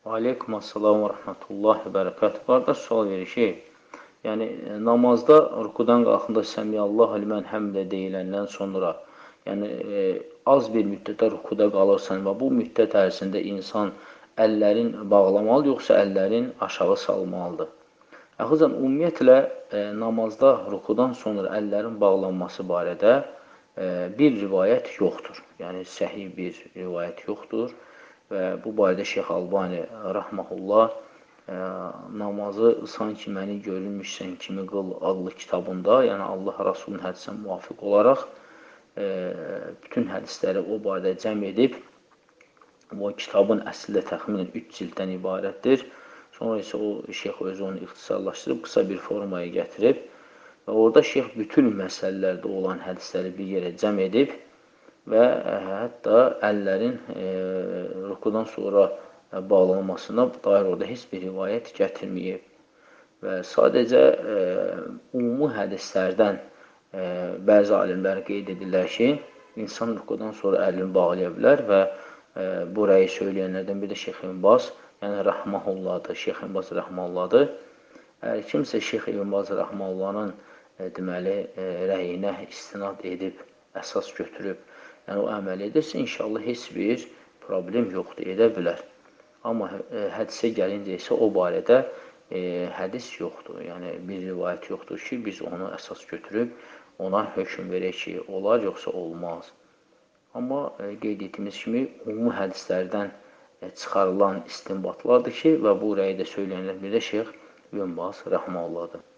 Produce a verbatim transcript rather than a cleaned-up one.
Aleykum assalam və rəhmətullahi və bərəkət. Qardaş, sual verir ki, yəni namazda rükudan qalxında Səmiyallahu limən həmdə deyiləndən sonra, yəni e, az bir müddətdə rükuda qalırsan və bu müddət ərzində insan əllərin bağlamalı, yoxsa əllərin aşağı salmalıdır? Əxizən, ümumiyyətlə e, namazda rükudan sonra əllərin bağlanması barədə e, bir rivayət yoxdur. Yəni səhih bir rivayət yoxdur. Və bu barədə Şeyx Albani rəhməhullah ə, namazı sanki məni görünmüşsən kimi qıl adlı kitabında, yəni Allah Rasulunun hədisinə müvafiq olaraq ə, bütün hədisləri o barədə cəm edib. Bu kitabın əslində təxminən üç cilddən ibarətdir. Sonra isə o Şeyx özü onu ixtisarlaşdırıb, qısa bir formaya gətirib və orada Şeyx bütün məsələlərdə olan hədisləri bir yerə cəm edib və hətta əllərin e, rükudan sonra bağlanmasına dair orada heç bir rivayət gətirməyib. Və sadəcə e, ümumi hədislərdən e, bəzi alimlər qeyd edirlər ki, insan rükudan sonra əlini bağlaya bilər və e, bu rəyi söyləyənlərdən bir də Şeyx İbn Baz, yəni rəhməhullahdır, Şeyx İbn Baz rəhməhullahdır. Əgər kimsə Şeyx İbn Baz rəhməhullahın e, deməli e, rəyinə istinad edib, əsas götürüb, yəni o əməl edirsə, inşallah heç bir problem yoxdur, edə bilər. Amma hədisə gəlincə isə o barədə e, hədis yoxdur. Yəni bir rivayət yoxdur ki, biz onu əsas götürüb ona hökm verək ki, olar yoxsa olmaz. Amma e, qeyd etdiyimiz kimi ümumi hədislərdən e, çıxarılan istinbatlardır ki, və bu rəyi də söyləyənlər bir də Şeyx İbn Baz rəhməhullahdır.